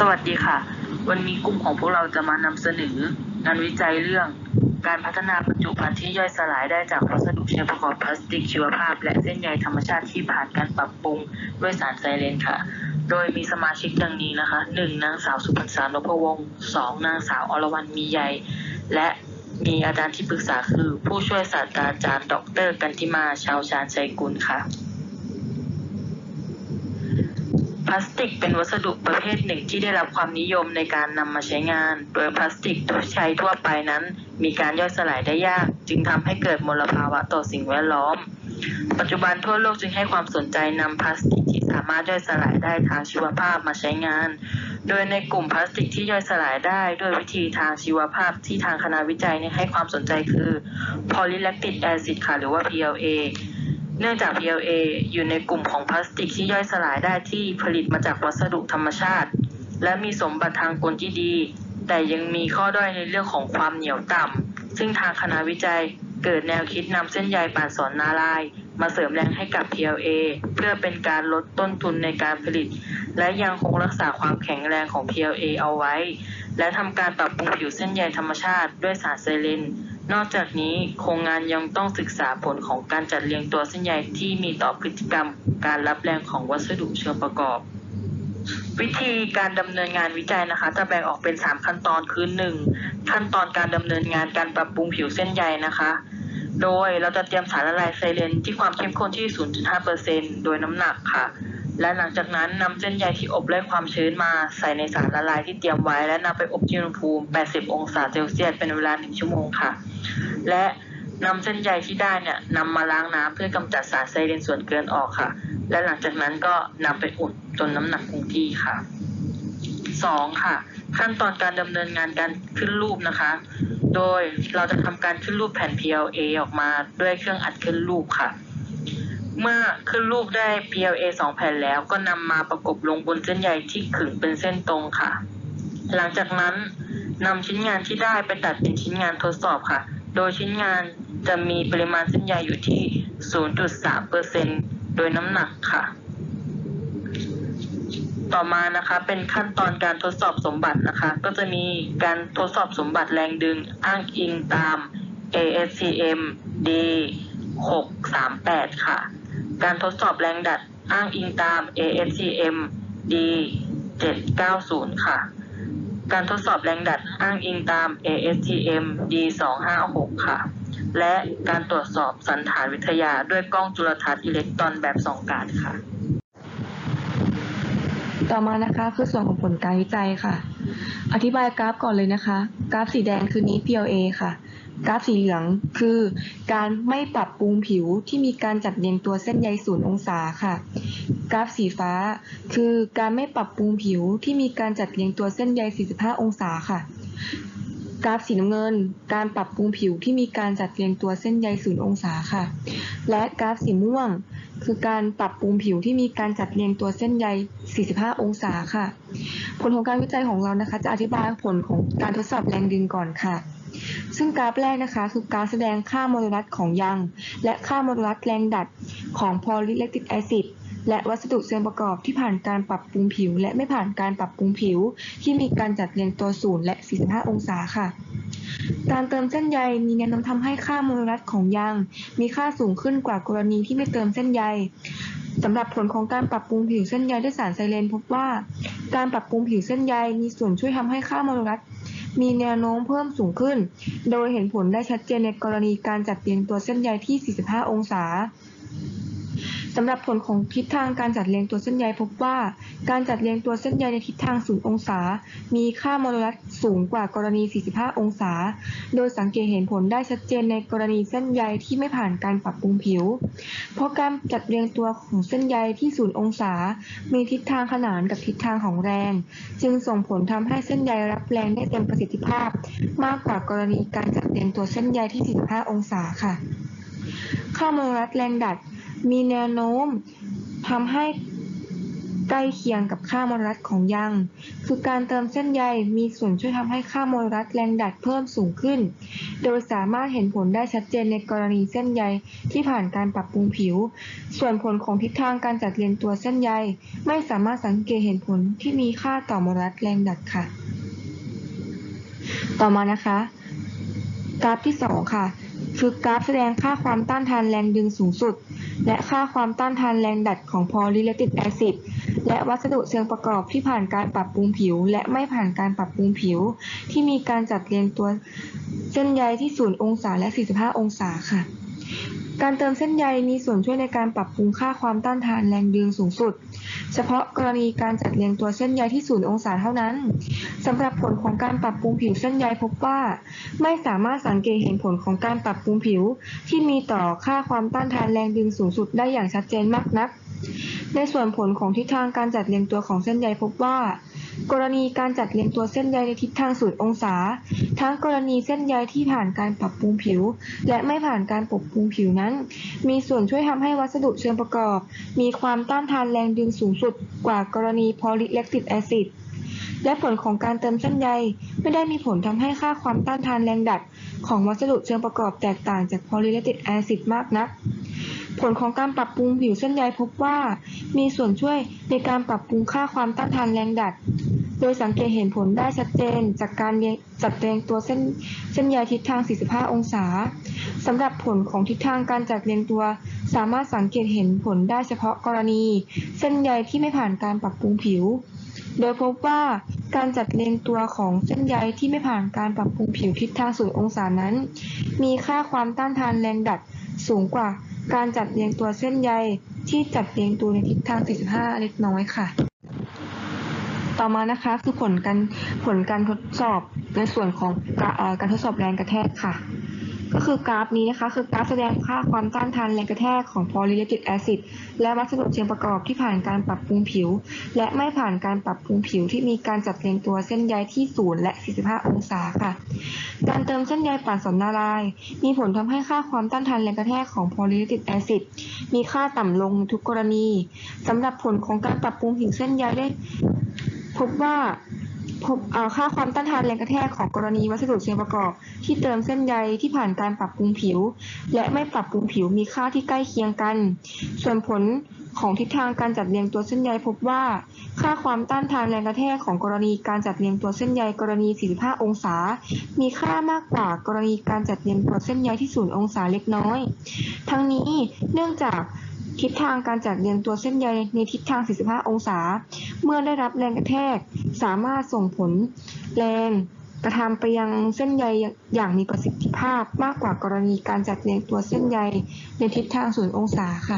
สวัสดีค่ะวันนี้กลุ่มของพวกเราจะมานำเสนองานวิจัยเรื่องการพัฒนาบรรจุภัณฑ์ที่ย่อยสลายได้จากวัสดุเชิงประกอบพลาสติกชีวภาพและเส้นใยธรรมชาติที่ผ่านการปรับปรุงด้วยสารไซเลนค่ะโดยมีสมาชิกดังนี้นะคะ 1. นางสาวสุพรรษานพวงศ์ 2. นางสาวอรวรรณมีใยและมีอาจารย์ที่ปรึกษาคือผู้ช่วยศาสตราจารย์ดร.กันติมาชาวชาญชัยกุลค่ะพลาสติกเป็นวัสดุประเภทหนึ่งที่ได้รับความนิยมในการนำมาใช้งานโดยพลาสติกที่ใช้ทั่วไปนั้นมีการย่อยสลายได้ยากจึงทำให้เกิดมลภาวะต่อสิ่งแวดล้อมปัจจุบันทั่วโลกจึงให้ความสนใจนำพลาสติกที่สามารถย่อยสลายได้ทางชีวภาพมาใช้งานโดยในกลุ่มพลาสติกที่ย่อยสลายได้ด้วยวิธีทางชีวภาพที่ทางคณะวิจัยให้ความสนใจคือ Polylactic Acid ค่ะหรือว่า PLAเนื่องจาก PLA อยู่ในกลุ่มของพลาสติกที่ย่อยสลายได้ที่ผลิตมาจากวัสดุธรรมชาติและมีสมบัติทางกลที่ดีแต่ยังมีข้อด้อยในเรื่องของความเหนียวต่ำซึ่งทางคณะวิจัยเกิดแนวคิดนำเส้นใยป่านสอนนาลายมาเสริมแรงให้กับ PLA เพื่อเป็นการลดต้นทุนในการผลิตและยังคงรักษาความแข็งแรงของ PLA เอาไว้และทำการปรับปรุงผิวเส้นใยธรรมชาติด้วยสารไซเลนนอกจากนี้โครงงานยังต้องศึกษาผลของการจัดเรียงตัวเส้นใยที่มีต่อพฤติกรรมการรับแรงของวัสดุเชิงประกอบวิธีการดำเนินงานวิจัยนะคะจะแบ่งออกเป็น3ขั้นตอนคือ 1. ขั้นตอนการดำเนินงานการปรับปรุงผิวเส้นใยนะคะโดยเราจะเตรียมสารละลายไซเลนที่ความเข้มข้นที่ 0.5% โดยน้ำหนักค่ะและหลังจากนั้นนำเส้นใยที่อบไล่ความชื้นมาใส่ในสารละลายที่เตรียมไว้และนำไปอบที่อุณหภูมิ80องศาเซลเซียสเป็นเวลา1ชั่วโมงค่ะและนำเส้นใยที่ได้เนี่ยนำมาล้างน้ำเพื่อกำจัดสารไซเลนส่วนเกินออกค่ะและหลังจากนั้นก็นำไปอุ่นจนน้ำหนักคงที่ค่ะ 2. ค่ะขั้นตอนการดำเนินงานการขึ้นรูปนะคะโดยเราจะทำการขึ้นรูปแผ่น PLA ออกมาด้วยเครื่องอัดขึ้นรูปค่ะเมื่อขึ้นรูปได้ PLA 2 แผ่นแล้วก็นำมาประกบลงบนเส้นใยที่ขึงเป็นเส้นตรงค่ะหลังจากนั้นนำชิ้นงานที่ได้ไปตัดเป็นชิ้นงานทดสอบค่ะโดยชิ้นงานจะมีปริมาณเส้นใยอยู่ที่ 0.3% โดยน้ำหนักค่ะต่อมานะคะเป็นขั้นตอนการทดสอบสมบัตินะคะก็จะมีการทดสอบสมบัติแรงดึงอ้างอิงตาม ASTM D638 ค่ะการทดสอบแรงดัดอ้างอิงตาม ASTM D790 ค่ะการทดสอบแรงดัดอ้างอิงตาม ASTM D256 ค่ะและการตรวจสอบสันฐานวิทยาด้วยกล้องจุลทรรศน์อิเล็กตรอนแบบส่องการค่ะต่อมานะคะคือส่วนของผลการวิจัยค่ะอธิบายกราฟก่อนเลยนะคะกราฟสีแดงคือนี้ PLA ค่ะกราฟสีเหลืองคือการไม่ปรับปรุงผิวที่มีการจัดเรียงตัวเส้นใย0องศาค่ะกราฟสีฟ้าคือการไม่ปรับปรุงผิวที่มีการจัดเรียงตัวเส้นใย45องศาค่ะกราฟสีน้ำเงินการปรับปรุงผิวที่มีการจัดเรียงตัวเส้นใย0องศาค่ะและกราฟสีม่วงคือการปรับปรุงผิวที่มีการจัดเรียงตัวเส้นใย45องศาค่ะผลของการวิจัยของเรานะคะจะอธิบายผลของการทดสอบแรงดึงก่อนค่ะซึ่งกราฟแรกนะคะคือการแสดงค่าโมดูลัสของยางและค่าโมดูลัสแรงดัดของ Polylactic Acid และวัสดุเชิงประกอบที่ผ่านการปรับปรุงผิวและไม่ผ่านการปรับปรุงผิวที่มีการจัดเรียงตัว0และ45องศาค่ะการเติมเส้นใยมีแนวโน้มทำให้ค่าโมดูลัสของยางมีค่าสูงขึ้นกว่ากรณีที่ไม่เติมเส้นใยสำหรับผลของการปรับปรุงผิวเส้นใยด้วยสารไซเลนพบว่าการปรับปรุงผิวเส้นใยมีส่วนช่วยทำให้ค่าโมดูลัสมีแนวโน้มเพิ่มสูงขึ้นโดยเห็นผลได้ชัดเจนในกรณีการจัดเรียงตัวเส้นใยที่45องศาสำหรับผลของทิศทางการจัดเรียงตัวเส้นใยพบว่าการจัดเรียงตัวเส้นใยในทิศทาง0องศามีค่าโมดูลัสสูงกว่ากรณี45องศาโดยสังเกตเห็นผลได้ชัดเจนในกรณีเส้นใยที่ไม่ผ่านการปรับปรุงผิวเพราะการจัดเรียงตัวของเส้นใยที่0องศามีทิศทางขนานกับทิศทางของแรงจึงส่งผลทำให้เส้นใยรับแรงได้เต็มประสิทธิภาพมากกว่ากรณีการจัดเรียงตัวเส้นใยที่45องศาค่ะค่าโมดูลัสแรงดัดมีแนวโน้มทำให้ใกล้เคียงกับค่ามลรัฐของยางคือการเติมเส้นใยมีส่วนช่วยทำให้ค่ามลรัฐแรงดัดเพิ่มสูงขึ้นโดยสามารถเห็นผลได้ชัดเจนในกรณีเส้นใยที่ผ่านการปรับปรุงผิวส่วนผลของทิศทางการจัดเรียงตัวเส้นใยไม่สามารถสังเกตเห็นผลที่มีค่าต่อมลรัฐแรงดัดค่ะต่อมานะคะกราฟที่2ค่ะคือกราฟแสดงค่าความต้านทานแรงดึงสูงสุดและค่าความต้านทานแรงดัดของพอลิแลคติกแอซิดและวัสดุเชิงประกอบที่ผ่านการปรับปรุงผิวและไม่ผ่านการปรับปรุงผิวที่มีการจัดเรียงตัวเส้นใยที่0องศาและ45องศาค่ะการเติมเส้นใยมีส่วนช่วยในการปรับปรุงค่าความต้านทานแรงดึงสูงสุดเฉพาะกรณีการจัดเรียงตัวเส้นใยที่0องศาเท่านั้นสำหรับผลของการปรับปรุงผิวเส้นใยพบว่าไม่สามารถสังเกตเห็นผลของการปรับปรุงผิวที่มีต่อค่าความต้านทานแรงดึงสูงสุดได้อย่างชัดเจนมากนักในส่วนผลของทิศทางการจัดเรียงตัวของเส้นใยพบว่ากรณีการจัดเรียงตัวเส้นใยในทิศทาง0องศาทั้งกรณีเส้นใยที่ผ่านการปรับปรุงผิวและไม่ผ่านการปรับปรุงผิวนั้นมีส่วนช่วยทำให้วัสดุเชิงประกอบมีความต้านทานแรงดึงสูงสุดกว่ากรณีพอลิแลคติกแอซิดและผลของการเติมเส้นใยไม่ได้มีผลทำให้ค่าความต้านทานแรงดัดของวัสดุเชิงประกอบแตกต่างจากพอลิแลคติกแอซิดมากนักผลของการปรับปรุงผิวเส้นใยพบว่ามีส่วนช่วยในการปรับปรุงค่าความต้านทานแรงดัดโดยสังเกตเห็นผลได้ชัดเจนจากการจัดเรียงตัวเส้นใยทิศทาง45องศาสำหรับผลของทิศทางการจัดเรียงตัวสามารถสังเกตเห็นผลได้เฉพาะกรณีเส้นใยที่ไม่ผ่านการปรับปรุงผิวโดยพบว่าการจัดเรียงตัวของเส้นใยที่ไม่ผ่านการปรับปรุงผิวทิศทาง0องศานั้นมีค่าความต้านทานแรงดัดสูงกว่าการจัดเรียงตัวเส้นใยที่จัดเรียงตัวในทิศทาง45เล็กน้อยค่ะต่อมานะคะคือผลการทดสอบในส่วนของการทดสอบแรงกระแทกค่ะก็คือกราฟนี้นะคะคือกราฟแสดงค่าความต้านทานแรงกระแทกของพอลิแลคติกแอซิดและวัสดุเชิงประกอบที่ผ่านการปรับปรุงผิวและไม่ผ่านการปรับปรุงผิวที่มีการจัดเรียงตัวเส้นใยที่0และ45องศาค่ะการเติมเส้นใยป่านสนนารายณ์มีผลทำให้ค่าความต้านทานแรงกระแทกของพอลิแลคติกแอซิดมีค่าต่ำลงในทุกกรณีสำหรับผลของการปรับปรุงผิวเส้นใยได้พบค่าความต้านทานแรงกระแทกของกรณีวัสดุเชิงประกอบที่เติมเส้นใยที่ผ่านการปรับปรุงผิวและไม่ปรับปรุงผิวมีค่าที่ใกล้เคียงกันส่วนผลของทิศทางการจัดเรียงตัวเส้นใยพบว่าค่าความต้านทานแรงกระแทกของกรณีการจัดเรียงตัวเส้นใยกรณี45องศามีค่ามากกว่ากรณีการจัดเรียงตัวเส้นใยที่0องศาเล็กน้อยทั้งนี้เนื่องจากทิศทางการจัดเรียงตัวเส้นใยในทิศทาง45องศาเมื่อได้รับแรงกระแทกสามารถส่งผลแรงกระทำไปยังเส้นใยอย่างมีประสิทธิภาพมากกว่ากรณีการจัดเรียงตัวเส้นใยในทิศทาง0องศาค่ะ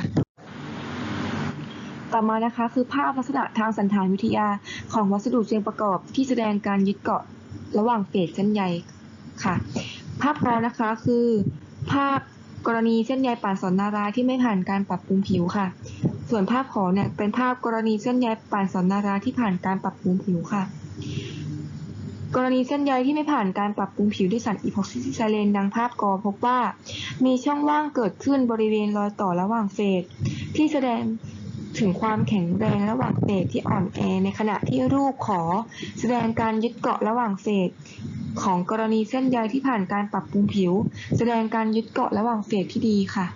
ต่อมานะคะคือภาพลักษณะทางสันฐานวิทยาของวัสดุเชิงประกอบที่แสดงการยึดเกาะระหว่างเฟสเส้นใยค่ะภาพรอนะคะคือภาพกรณีเส้นใยป่านสนนารายที่ไม่ผ่านการปรับปรุงผิวค่ะส่วนภาพขอเนี่ยเป็นภาพกรณีเส้นใยป่านสนนารายที่ผ่านการปรับปรุงผิวค่ะกรณีเส้นใยที่ไม่ผ่านการปรับปรุงผิวด้วยสารอีพ็อกซิไซเลนดังภาพกอพบว่ามีช่องว่างเกิดขึ้นบริเวณรอยต่อระหว่างเฟสที่แสดงถึงความแข็งแรงระหว่างเฟสที่อ่อนแอในขณะที่รูปขอแสดงการยึดเกาะระหว่างเฟสของกรณีเส้นใยที่ผ่านการปรับปรุงผิวแสดงการยึดเกาะระหว่างเฟสที่ดีค่ะ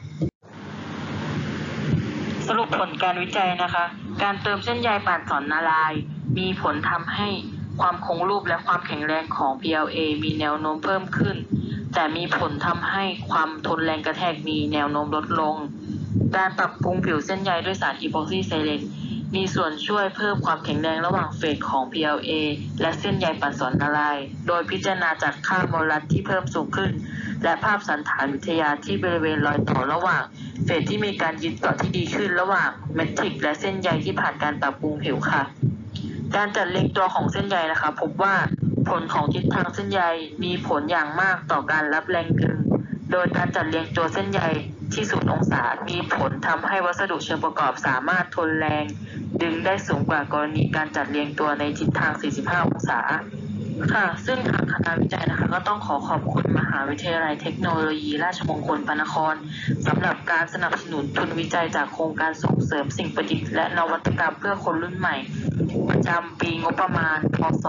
สรุปผลการวิจัยนะคะการเติมเส้นใยป่านสนนารายณ์มีผลทำให้ความคงรูปและความแข็งแรงของ PLA มีแนวโน้มเพิ่มขึ้นแต่มีผลทำให้ความทนแรงกระแทกมีแนวโน้มลดลงการปรับปรุงผิวเส้นใยด้วยสารอีพ็อกซิไซเลนมีส่วนช่วยเพิ่มความแข็งแรงระหว่างเฟสของ PLA และเส้นใยป่านสนนารายณ์โดยพิจารณาจากค่ามลรัฐที่เพิ่มสูงขึ้นและภาพสันฐานวิทยาที่บริเวณรอยต่อระหว่างเฟสที่มีการยึดเกาะที่ดีขึ้นระหว่างเมทริกและเส้นใยที่ผ่านการปรับปรุงผิวค่ะการจัดเรียงตัวของเส้นใยนะคะพบว่าผลของทิศทางเส้นใยมีผลอย่างมากต่อการรับแรงดึงโดยการจัดเรียงตัวเส้นใยที่0องศามีผลทำให้วัสดุเชิงประกอบสามารถทนแรงดึงได้สูงกว่ากรณีการจัดเรียงตัวในทิศทาง45องศาค่ะ ซึ่งทางคณะวิจัยนะคะก็ต้องขอขอบคุณมหาวิทยาลัยเทคโนโลยีราชมงคลพระนครสำหรับการสนับสนุนทุนวิจัยจากโครงการส่งเสริมสิ่งประดิษฐ์และนวัตกรรมเพื่อคนรุ่นใหม่ประจำปีงบประมาณพศ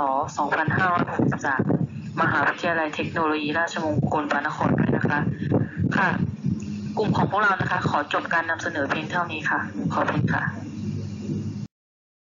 2563มหาวิทยาลัยเทคโนโลยีราชมงคลพระนครด้วยนะคะ ค่ะ กลุ่มของพวกเรานะคะ ขอจบการนำเสนอเพียงเท่านี้ค่ะ ขอบคุณค่ะ